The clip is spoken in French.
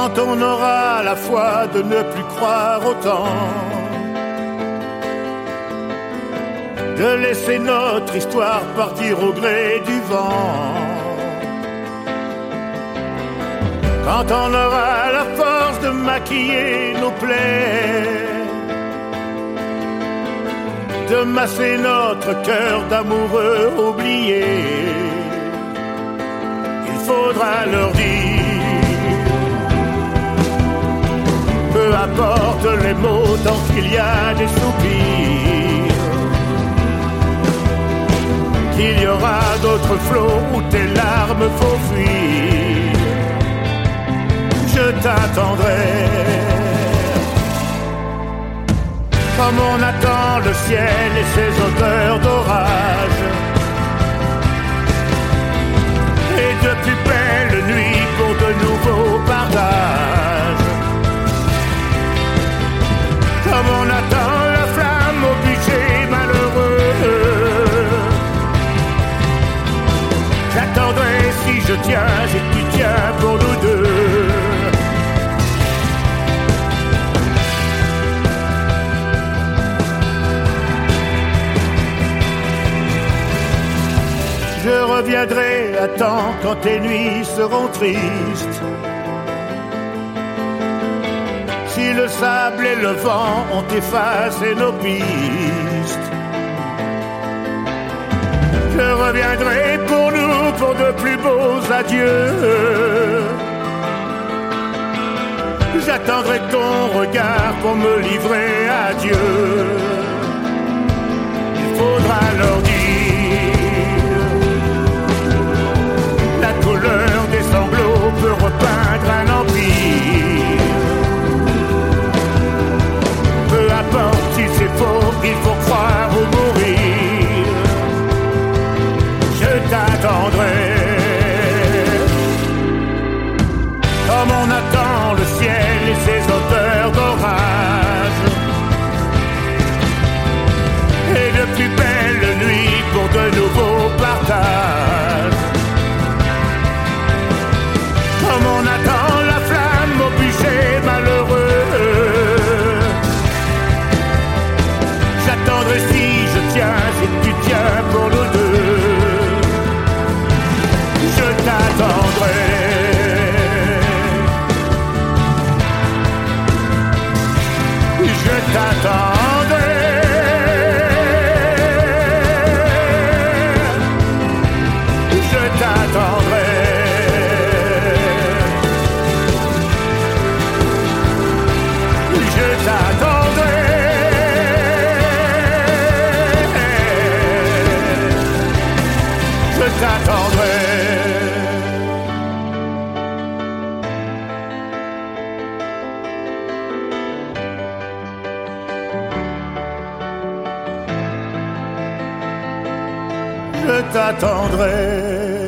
quand on aura la foi de ne plus croire autant, de laisser notre histoire partir au gré du vent, quand on aura la force de maquiller nos plaies, de masser notre cœur d'amoureux oubliés, il faudra leur dire, peu importe les mots tant qu'il y a des soupirs, qu'il y aura d'autres flots où tes larmes faut fuir. Je t'attendrai comme on attend le ciel et ses odeurs d'orage, et de plus belles nuits pour de nouveaux partages, comme on attend la flamme au bûcher malheureux. J'attendrai si je tiens et tu tiens pour nous deux. Je reviendrai à temps quand tes nuits seront tristes, si le sable et le vent ont effacé nos pistes. Je reviendrai pour nous, pour de plus beaux adieux. J'attendrai ton regard pour me livrer à Dieu. Il faudra leur dire la couleur des sanglots peut repeindre un empire. Peu importe si c'est faux, il faut croire ou mourir. Je t'attendrai comme on attend le ciel et ses odeurs d'orage, et de plus belles nuits pour de nouveaux partages, comme on attend la flamme au bûcher malheureux. J'attendrai si je tiens et tu tiens pour nous deux. Je t'attendrai. Je t'attendrai. Je t'attendrai. Je t'attendrai. Je t'attendrai. Je t'attendrai.